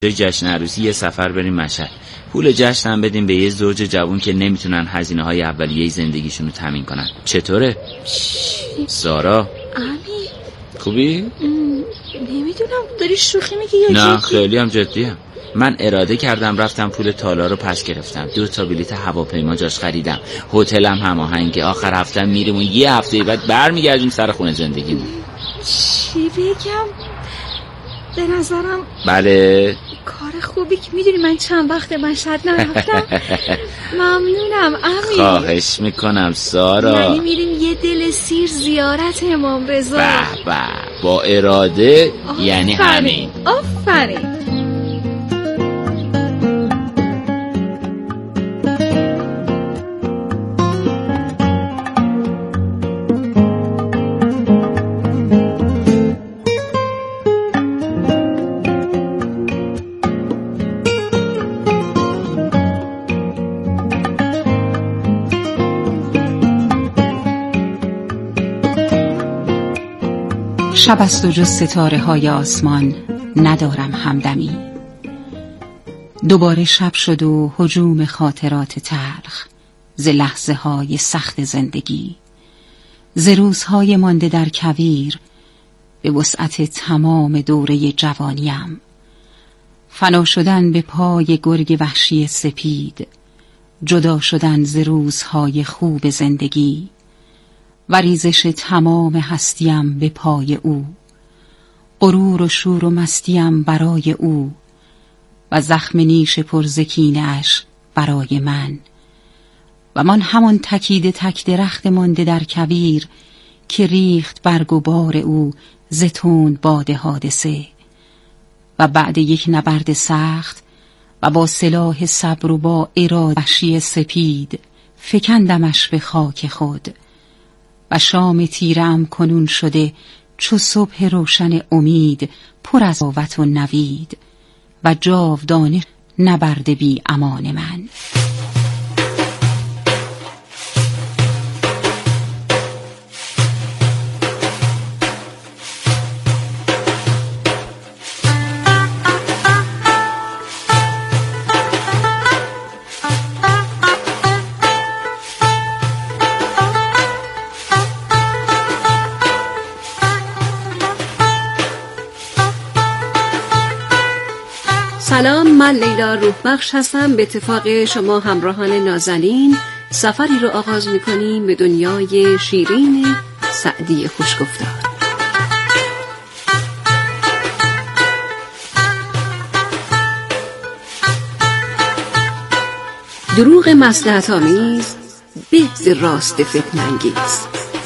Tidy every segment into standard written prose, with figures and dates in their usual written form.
جشن عروسی یه سفر بریم مشهد. پول جشن هم بدیم به یه زوج جوون که نمیتونن هزینه‌های اولیه زندگیشون رو تامین کنن. چطوره؟ سارا امی خوبی؟ نمیدونم داری شوخی میگی یا نه جدی؟ خیلی هم جدیه. من اراده کردم رفتم پول تالا رو پس گرفتم. 2 تا بلیت هواپیما جاش خریدم. هتلم هماهنگه. آخر هفته میریم و یه هفته بعد برمیگردیم سر خونه زندگیمون. چی بگم؟ به نظرم بله کار خوبی که میدونی من چند وقت مشهد نرفتم. ممنونم امی. خواهش میکنم سارا. یعنی میریم یه دل سیر زیارت امام رضا. به به با اراده. یعنی همین. آفرین. شب است و جز ستاره های آسمان ندارم همدمی. دوباره شب شد و هجوم خاطرات تلخ ز لحظه های سخت زندگی، ز روزهای مانده در کویر به وسعت تمام دوره جوانیم. فنا شدن به پای گرگ وحشی سپید، جدا شدن ز روزهای خوب زندگی و ریزش تمام هستیم به پای او، غرور و شور و مستیم برای او و زخم نیش پرزکینه اش برای من و من همان تکیده تک درخت مانده در کویر که ریخت برگ و بار او ز تند باد حادثه و بعد یک نبرد سخت و با سلاح صبر و با اراده وحشی سپید فکندمش به خاک خود و شام تیرم کنون شده چو صبح روشن امید پر از آوت و نوید و جاودانه نبرد بی امان من. سلام، من لیلا روحبخش هستم. به اتفاق شما همراهان نازنین سفری رو آغاز می‌کنیم به دنیای شیرین سعدی خوشگفتار. دروغ مصلحت‌آمیز به ز راست فتنه‌انگیز.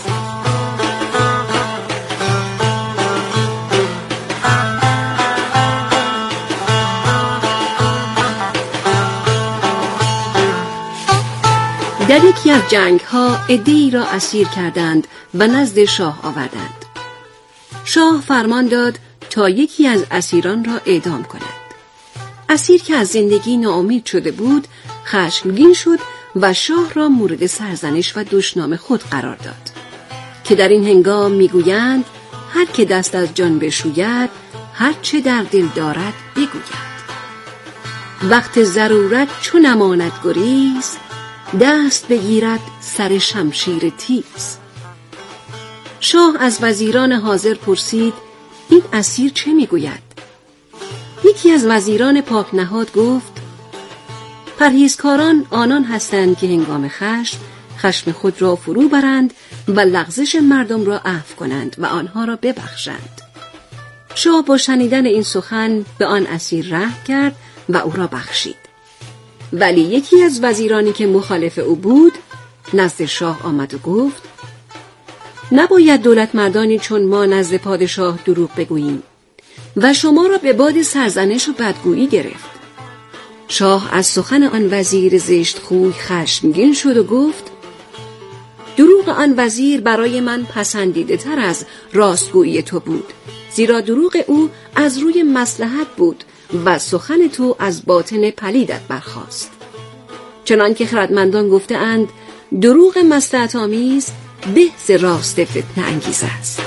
در یکی از جنگ‌ها عده‌ای را اسیر کردند و نزد شاه آوردند. شاه فرمان داد تا یکی از اسیران را اعدام کند. اسیر که از زندگی ناامید شده بود خشمگین شد و شاه را مورد سرزنش و دشنام خود قرار داد که در این هنگام میگویند هر که دست از جان بشوید هر چه در دل دارد بگوید. وقت ضرورت چون نماند گریز دست بگیرد سر شمشیر تیز. شاه از وزیران حاضر پرسید این اسیر چه میگوید؟ یکی از وزیران پاک نهاد گفت پرهیزکاران آنان هستند که هنگام خشم خود را فرو برند و لغزش مردم را عفو کنند و آنها را ببخشند. شاه با شنیدن این سخن به آن اسیر رحم کرد و او را بخشید. ولی یکی از وزیرانی که مخالف او بود نزد شاه آمد و گفت نباید دولت مردانی چون ما نزد پادشاه دروغ بگوییم و شما را به باد سرزنش و بدگویی گرفت. شاه از سخن آن وزیر زشت خوی خشمگین شد و گفت دروغ آن وزیر برای من پسندیده تر از راستگویی تو بود، زیرا دروغ او از روی مصلحت بود و سخن تو از باطن پلیدت برخاست. چنان که خردمندان گفته اند دروغ مصلحت آمیز به ز راست فتنه انگیز است.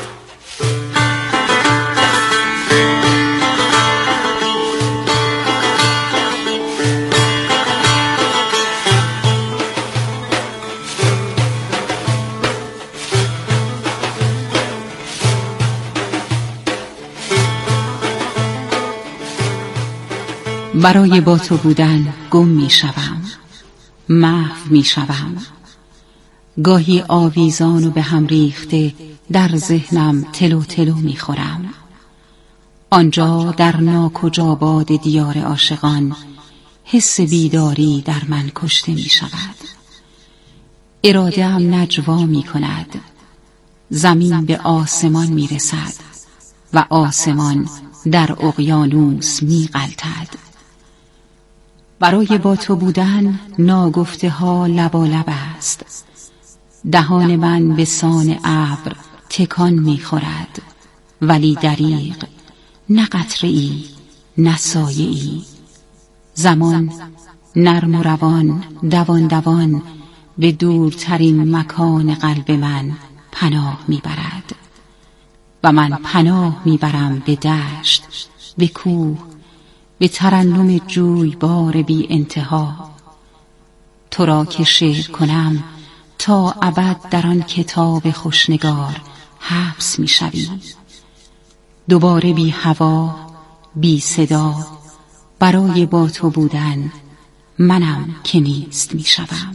برای با تو بودن گم می شوم، محو می شوم. گاهی آویزان و به هم ریخته در ذهنم تلو تلو می خورم. آنجا در ناکجا باد دیار عاشقان حس بیداری در من کشته می شود. اراده‌ام نجوا می کند. زمین به آسمان می رسد و آسمان در اقیانوس می غلطد. برای با تو بودن ناگفته ها لبالب است. دهان من به سان ابر تکان می خورد، ولی دریغ، نه قطره‌ای نه سایه‌ای. زمان نرم و روان دوان دوان به دورترین مکان قلب من پناه میبرد و من پناه میبرم به دشت، به کوه، به ترنم جویبار بی انتها. تو را که شعر کنم تا ابد در آن کتاب خوشنگار حبس میشوی. دوباره بی هوا، بی صدا، برای با تو بودن منم که نیست میشوم.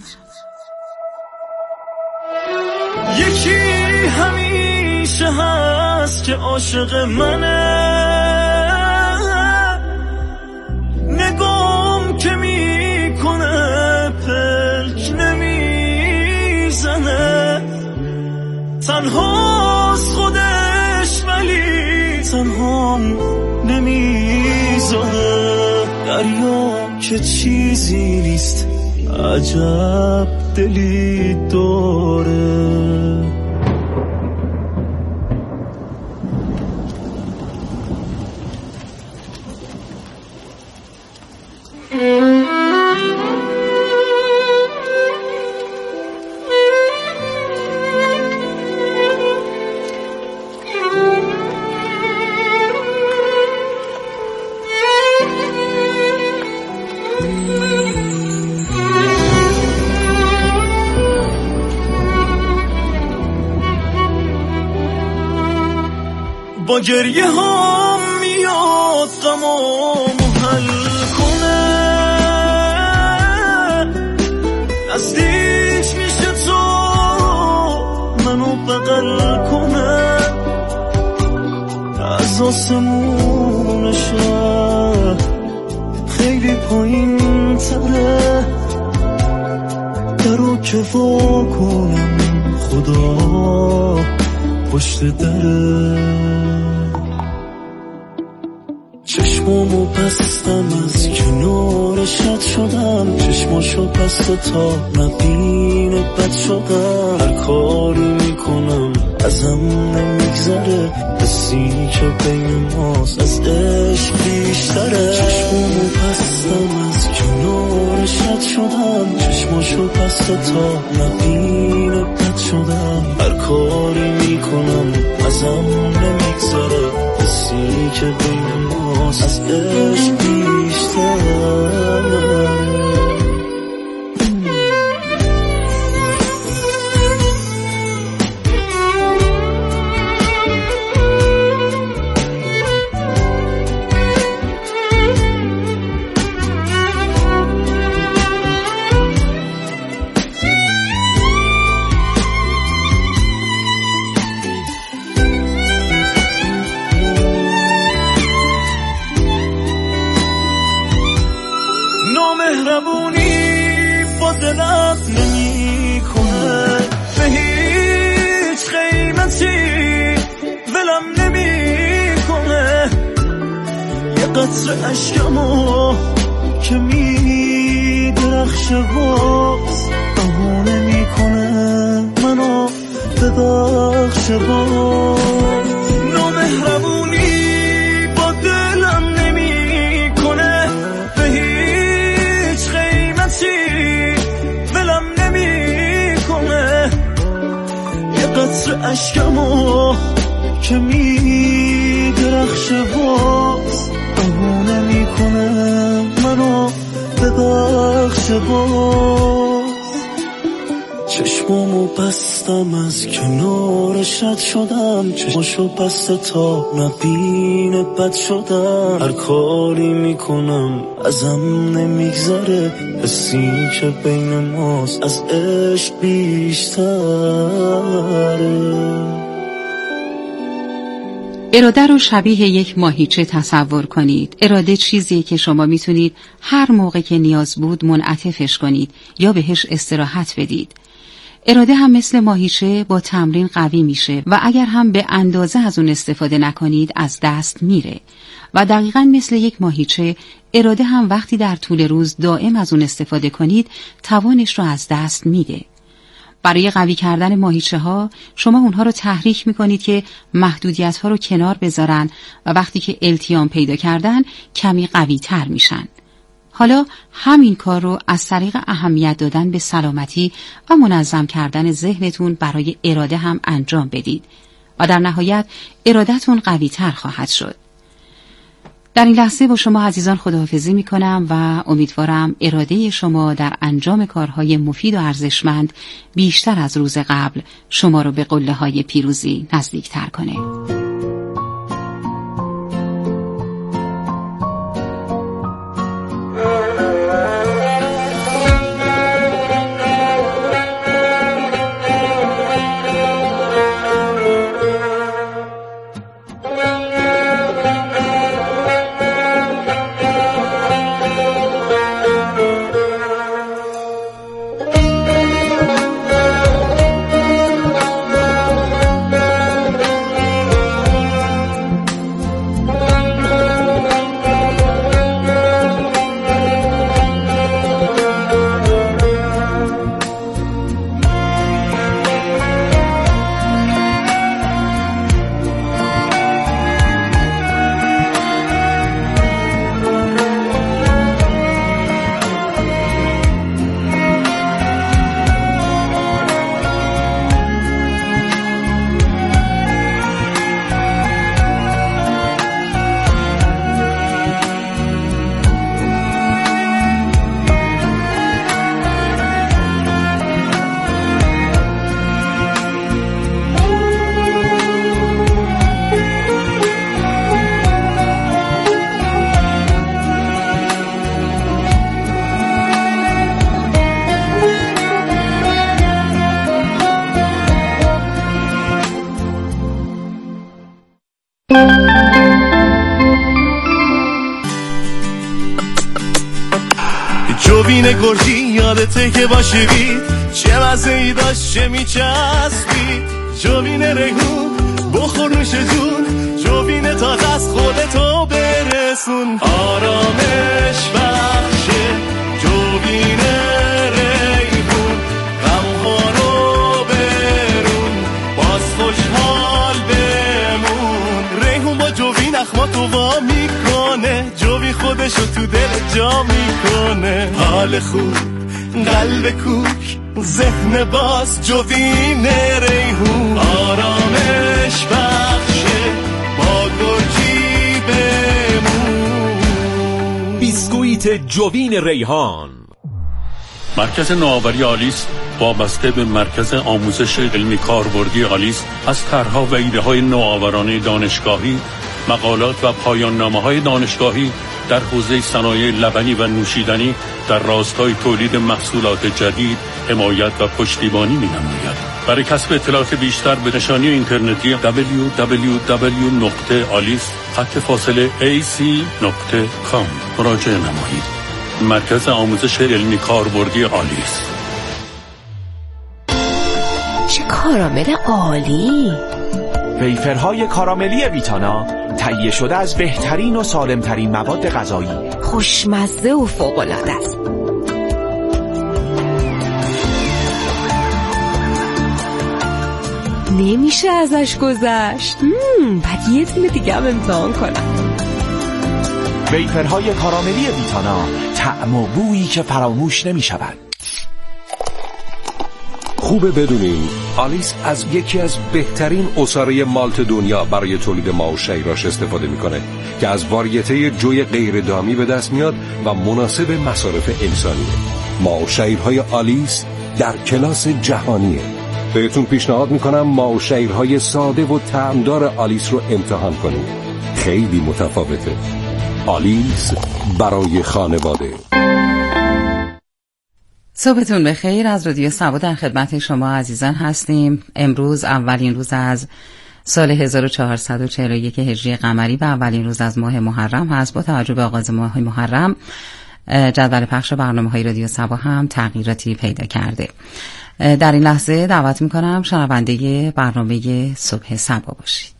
یکی همیشه هست که عاشق منه، نگام که میکنه پلک نمیزنه، تنهاست خودش ولی تنهام نمیزنه. دریا که چیزی نیست، عجب دلی داره. با گریه هم میاد غمامو حل کنه، نزدیک میشه تو منو بغل کنه، از آسمون شهر خیلی پایین تره، درو که وا کنم خدا پشت دره. چشمامو بستم از کنارش رد شدم، چشماشو بست تا نبینه بد شدم، هر کاری میکنم ازم نمیگذره، حسی که بین ماست از عشق بیشتره. چشمامو بستم از کنارش رد شدم، چشماشو بست تا نبینه بد شدم، هر کاری میکنم ازم نمیگذره، حسی که بین ماست از عشق بیشتره. مهربونی با دلت نمی کنه، به هیچ قیمتی ولم نمی کنه، یه قطره اشکمو که می درخشه باز بهونه می کنه منو ببخشه باز. نامهربونی با دلم نمی کنه، به هیچ قیمتی ولم نمی کنه، یه قطره اشکمو که می درخشه باز بهونه می کنه منو ببخشه باز. چشمامو بستم از کنارش رد شدم، چشماشو بسته تا نبینه بد شدم. هر کاری میکنم ازم نمیگذره، حسی که بین ماست از عشق بیشتره. اراده رو شبیه یک ماهیچه تصور کنید. اراده چیزیه که شما میتونید هر موقع که نیاز بود منعطفش کنید یا بهش استراحت بدید. اراده هم مثل ماهیچه با تمرین قوی میشه و اگر هم به اندازه از اون استفاده نکنید از دست میره. و دقیقاً مثل یک ماهیچه، اراده هم وقتی در طول روز دائم از اون استفاده کنید توانش رو از دست میده. برای قوی کردن ماهیچه ها شما اونها رو تحریک میکنید که محدودیت ها رو کنار بذارن و وقتی که التیام پیدا کردن کمی قوی تر میشن. حالا همین کار رو از طریق اهمیت دادن به سلامتی و منظم کردن ذهنتون برای اراده هم انجام بدید و در نهایت ارادتون قوی تر خواهد شد. در این لحظه با شما عزیزان خداحافظی می کنم و امیدوارم اراده شما در انجام کارهای مفید و ارزشمند بیشتر از روز قبل شما رو به قله های پیروزی نزدیک تر کنه. جوین گرجی یادته که باشیدی چه مزه‌ای داشت چه میچسبید. جوین ریحون بخور نوش جون، جوین تازه از خودتو برسون. آرامش بخشه جوین ریحون، غمها رو برون باز خوشحال بمون. ریحون با جوین اخماتو وا میکنه، جوین خودشو تو دل جا میکنه. حال خوب قلب کوک ذهن باز جوین ریحون. آرامش بخشه با گرجی بمون. بیسکویت جوین ریحان. مرکز نوآوری آلیس وابسته به مرکز آموزش علمی کاربردی آلیس از طرح‌ها و ایده‌های نوآورانه دانشگاهی، مقالات و پایان‌نامه‌های دانشگاهی در حوزه صنایع لبنی و نوشیدنی در راستای تولید محصولات جدید حمایت و پشتیبانی می‌نماید. برای کسب اطلاعات بیشتر به نشانی اینترنتی www.alice.ac.com مراجعه نمایید. مرکز آموزش علمی کاربردی آلیس. چه کارامل عالی! ویفرهای کاراملی ویتانا تهیه شده از بهترین و سالمترین مواد غذایی، خوشمزه و فوق‌العاده است. نمیشه ازش گذشت. بعد یه دونه دیگه هم امتحان کنم. ویفرهای کاراملی ویتانا، طعم و بویی که فراموش نمی شود. خوبه بدونین آلیس از یکی از بهترین عصاره مالت دنیا برای تولید ماو شیراش استفاده میکنه که از واریته جوی غیر دامی به دست میاد و مناسب مصارف انسانیه. ماو شیرهای آلیس در کلاس جهانیه. بهتون پیشنهاد میکنم ماوشیرهای ساده و طعمدار آلیس رو امتحان کنید. خیلی متفاوته. آلیس برای خانواده. صبحتون بخیر. از رادیو سبا در خدمت شما عزیزان هستیم. امروز اولین روز از سال 1441 هجری قمری و اولین روز از ماه محرم هست. با توجه به آغاز ماه محرم جدول پخش برنامه‌های رادیو سبا هم تغییراتی پیدا کرده. در این لحظه دعوت می‌کنم شنونده برنامه صبح سبا باشید.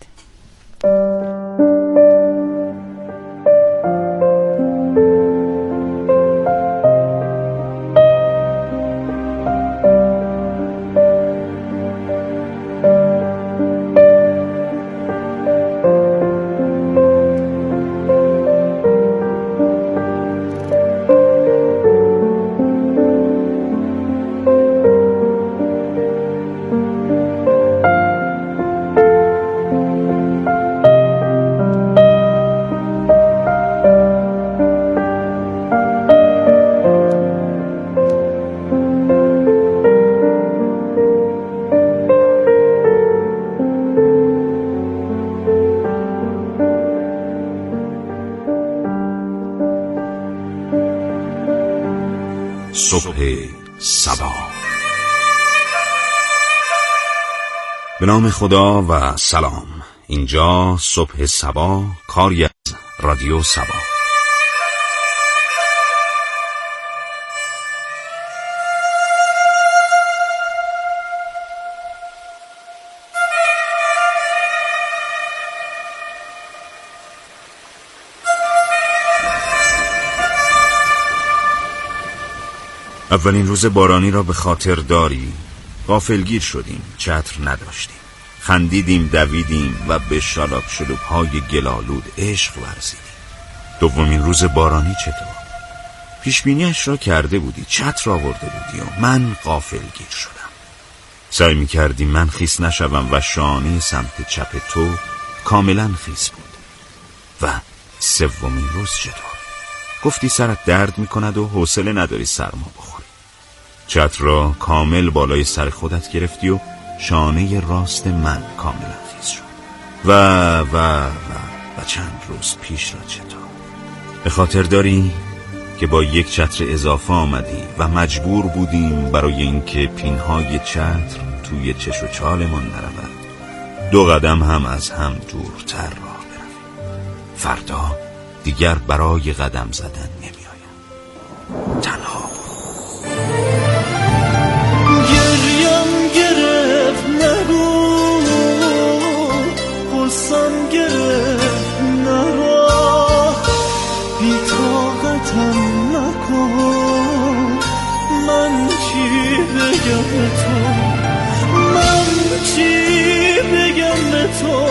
صبح سبا. به نام خدا و سلام. اینجا صبح سبا، کاری از رادیو سبا. اولین روز بارانی را به خاطر داری؟ غافلگیر شدیم، چتر نداشتیم، خندیدیم، دویدیم و به شالاب شلوب‌های گلالود عشق ورزیدیم. دومین روز بارانی چطور؟ پیشبینیش را کرده بودی، چتر آورده بودی و من غافلگیر شدم. سعی می‌کردیم من خیس نشوم و شانه سمت چپ تو کاملا خیس بود. و سومین روز چطور؟ گفتی سرت درد می‌کند و حوصله نداری سرما بخوری. چتر را کامل بالای سر خودت گرفتی و شانه راست من کاملا خیس شد. و چند روز پیش را چطور؟ به خاطر داری که با یک چتر اضافه آمدی و مجبور بودیم برای اینکه پینهای چتر توی چش و چالمان نرود 2 قدم هم از هم دورتر راه برویم. فردا دیگر برای قدم زدن نمی‌آیم. تنها گریم گرفت نگو، قصم گرفت نرا، بی طاقتم نکن. من چی بگم به تو، من چی بگم به تو،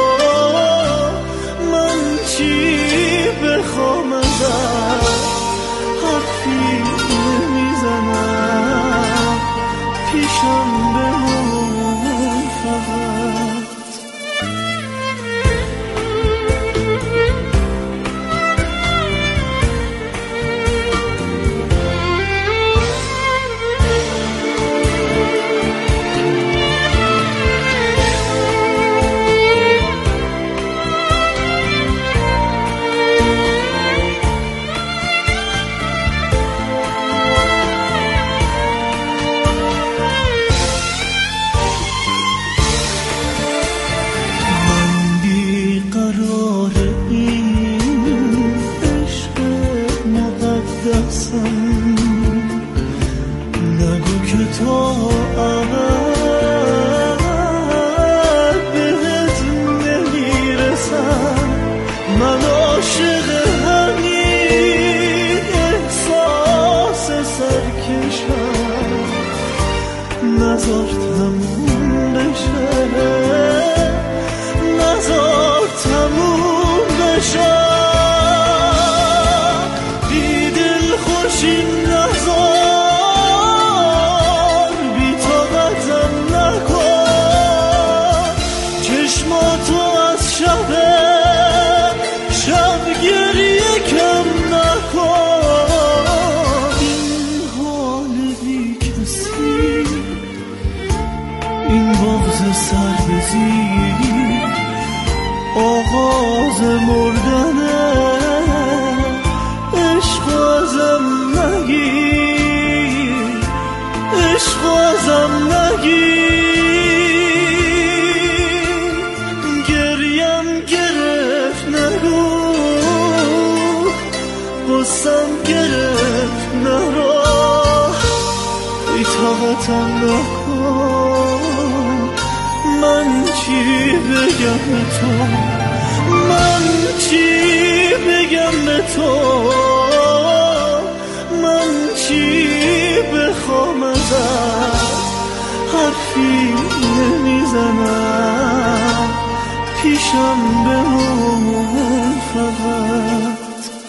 من چی بخوام ازت، حرفی نمیزنم، پیشم بمون فقط. نگو که تا بهت نمیرسم، من عاشق همین احساس سرکشم. نذار تموم بشه، نذار تموم بشه، بی دل خوشی نذار، بی طاقتم نکن. چشماتو از شب گریه کم نکن. این حال بی کسی ازم نگیر، عشق ازم نگیر، گریم گرفت نگو، غصم گرفت نرا، ای طاقتم نکن، من چی بگم به تو، من چی بگم به تو، من چی بخوام ازت، حرفی نمیزنم، پیشم بمون فقط.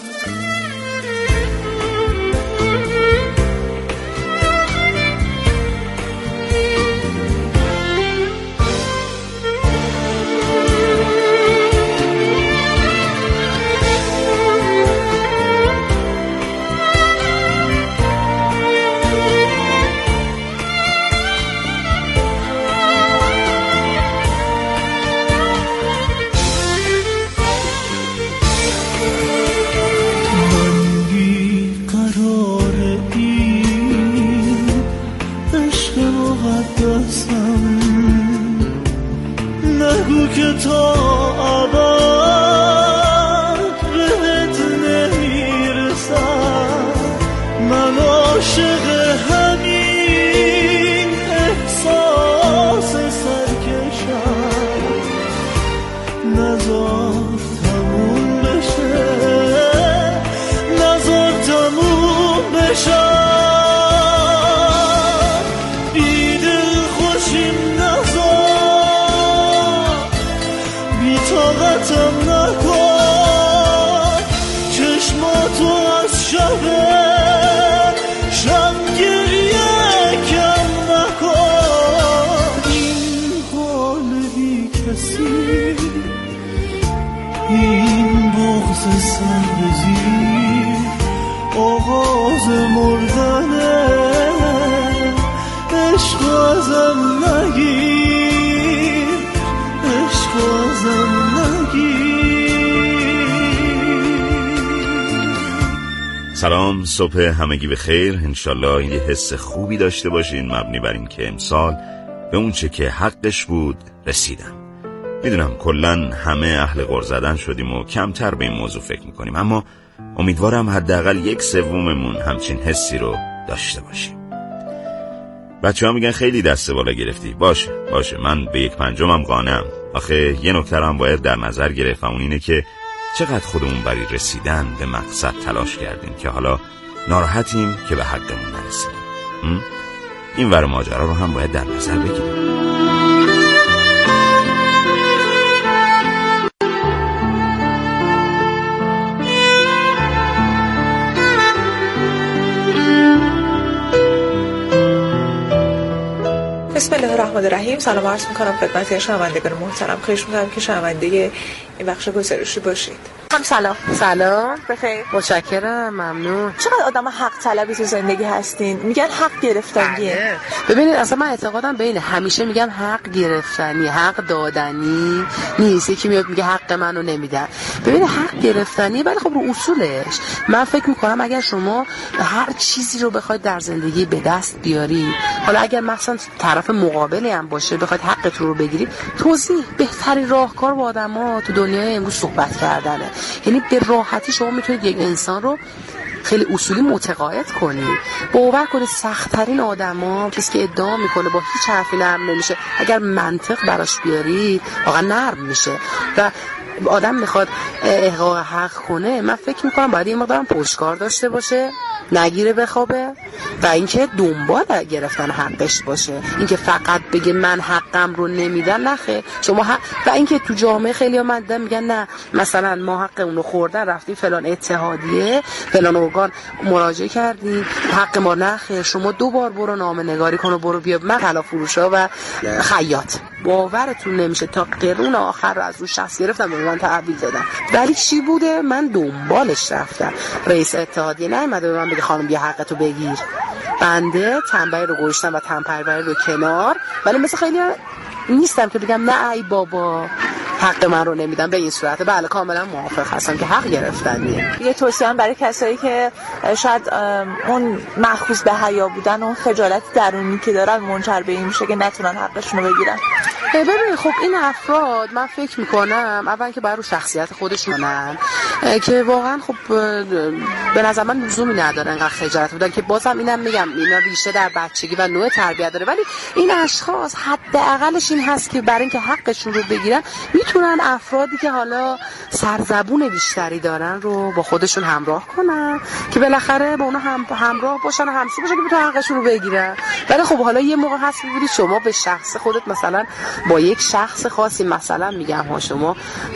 نگو که تا ابد بهت نمیرسم، من عاشق همین احساس سرکشم، نذار تموم بشه، نذار تموم بشه، طاقتم نکن، چشماتو از شب گریه کم نکن، این حال بی کسی، این بغض سربزیر، آغاز مردنه، عشق ازم نگیر، عشق ازم نگیر. سلام، صبح همگی بخیر. انشالله یه حس خوبی داشته باشین مبنی بر این که امسال به اون چه که حقش بود رسیدم. میدونم کلن همه اهل غر زدن شدیم و کمتر به این موضوع فکر میکنیم، اما امیدوارم حداقل 1/3 همچین حسی رو داشته باشیم. بچه‌ها میگن خیلی دست بالا گرفتی. باشه من به 1/5 قانعم. آخه یه نکته هم باید در نظر گرفت، اون اینه که چقدر خودمون برای رسیدن به مقصد تلاش کردیم که حالا ناراحتیم که به حقمون نرسیدیم. این ور ماجرا رو هم باید در نظر بگیریم. بسم الله الرحمن الرحیم. سلام عرض میکنم خدمت شنوندگان محترم. خواهش میکنم که شنونده این بخش گزارشی باشید. سلام بخیر. متشکرم، ممنون. چقدر آدم حق طلبی تو زندگی هستین؟ میگن حق گرفتنیه. ببینید اصلا من اعتقادم به اینه، همیشه میگن حق گرفتنی، حق دادنی نیست. یکی میاد میگه حق منو نمیدن. ببینید حق گرفتنی، ولی خب رو اصولش من فکر میکنم اگر شما هر چیزی رو بخواید در زندگی به دست بیاری، حالا اگر مثلا طرف مقابلی هم باشه بخواید حقتون رو بگیرید، توضیح بهترین راهکار با آدما تو دنیای امروز صحبت کردنه. یعنی به راحتی شما میتونید یک انسان رو خیلی اصولی متقاعد کنید. باور کنید سخت‌ترین آدما، کسی که ادعا میکنه با هیچ حرفی نرم نمیشه، اگر منطق براش بیارید واقعا نرم میشه. و آدم میخواد احقاق حق کنه، من فکر میکنم باید یه مقدار پشتکار داشته باشه، نگیره بخوابه، و اینکه دنبال گرفتن حقش باشه. اینکه فقط بگه من حقم رو نمیدن، نخه شما حق. و اینکه تو جامعه خیلی ها من دیدم میگن نه مثلا ما حق اونو خوردن، رفتیم فلان اتحادیه فلان ارگان مراجعه کردیم حق ما، نخه شما 2 بار برو نامه نگاری کن و برو بیا من طلا فروشا و خیاط. باورتون نمیشه تا قرون آخر رو از رو شخص گرفتم به من تحویل دادم، ولی چی بوده؟ من دنبالش رفتم. رئیس اتحادیه نیومده به من بگه خانم بیا حقتو بگیر. بنده تنبیه رو گوشتم و تنپروری رو کنار، ولی مثل خیلی نیستم که بگم نه ای بابا حق من رو نمیدن به این صورت. بله کاملا موافق هستم که حق گرفتنیه. یه توصیه برای کسایی که شاید اون مخصوص به حیا بودن و خجالت درونی که دارن منجر به این میشه که نتونن حقشون رو بگیرن. ببین خب این افراد من فکر میکنم اول که برای شخصیت خودشونن که واقعا خب به نظر من لزومی نداره انقدر خجالت بودن، که بازم اینم میگم اینا ریشه در بچگی و نوع تربیت داره، ولی این اشخاص حداقلش این هست که برای اینکه حقشون رو بگیرن میتونن افرادی که حالا سرزبون بیشتری دارن رو با خودشون همراه کنن که بالاخره با اونا همراه باشن و همسو باشن که بتونن حقشون رو بگیرن. ولی خب حالا یه موقع هست ببینید شما به شخص خودت مثلا با یک شخص خاصی، مثلا میگم ها شما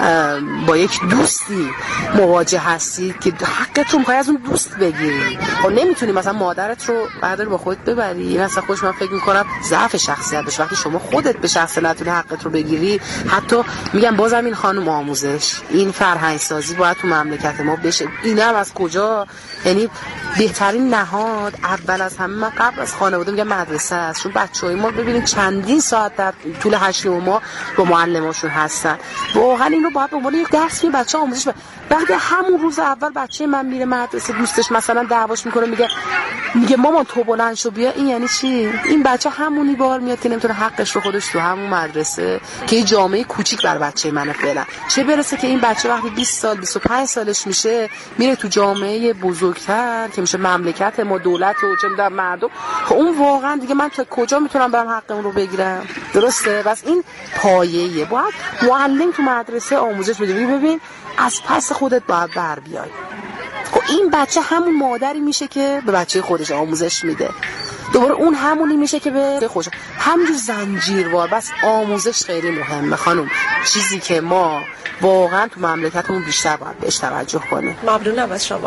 با یک دوستی مواجه هستید که حقتون میخوای از اون دوست بگیری، خب نمیتونی مثلا مادرت رو برداری با خودت ببری. این اصلا خودش من فکر میکنم ضعف شخصیت بشه وقتی شما خودت به شخص نتونی حقت رو بگیری. حتی میگم بازم این خانم آموزش، این فرهنگ سازی باید تو مملکت ما بشه. اینم از کجا؟ یعنی بهترین نهاد اول از همه من قبل از خانواده میگم مدرسه است. چون بچهای ما ببینید چندین ساعت در طول 8 ماه با معلماشون هستن. واقعا اینو باید به عنوان یک درس میگه بچه‌ها آموزش بده. وقتی همون روز اول بچه من میره مدرسه، دوستش مثلا دعواش میکنه، میگه مامان تو بلند شو بیا، این یعنی چی؟ این بچه همونی بار میاد که نمیتونه حقش رو خودش تو همون مدرسه که یه جامعه کوچیک بر بچه منه فعلا، چه برسه که این بچه وقتی 20 سال 25 سالش میشه میره تو جامعه بزرگتر که میشه مملکت ما، دولت و چه میدونم مردم. خب اون واقعا دیگه من تا کجا میتونم برم حقم رو بگیرم؟ درسته؟ بس این پایه‌ایه. باید معلم تو مدرسه آموزش بده. ببین از پس خودت باید بر بیای. خب این بچه همون مادری میشه که به بچه خودش آموزش میده، دوباره اون همونی میشه که به خودش. همینجور زنجیروار. بس آموزش خیلی مهمه خانم، چیزی که ما واقعا تو مملکتمون بیشتر باید بهش توجه کنیم. ممنونم از شما.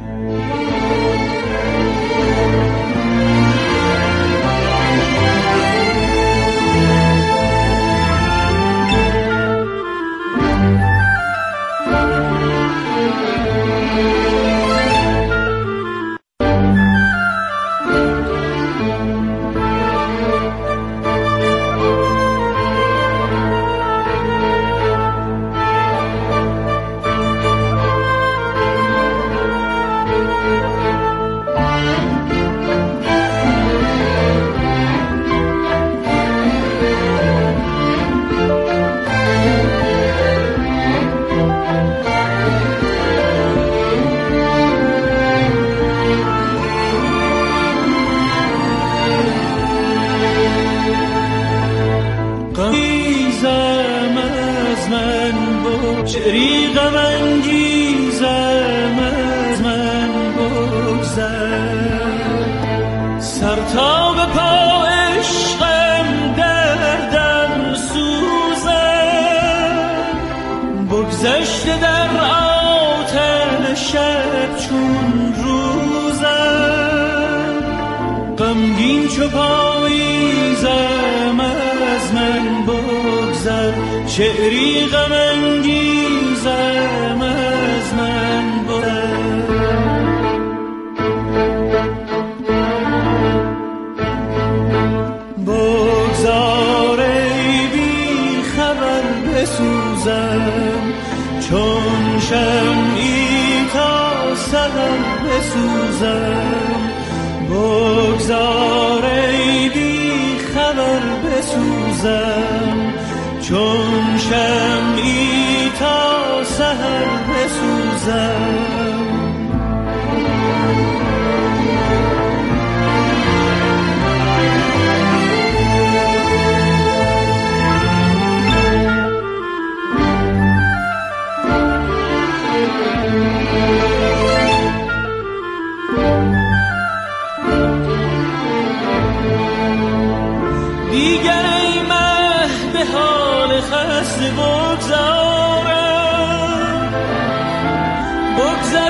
شعری غم انگیزم از من بگذار ای بی خبر بسوزم چون شمعی تا سحر بسوزم. بگذار ای بی خبر بسوزم چون شمعی تا سحر بسوزم. دیگر ای مه به حال خسته بگذار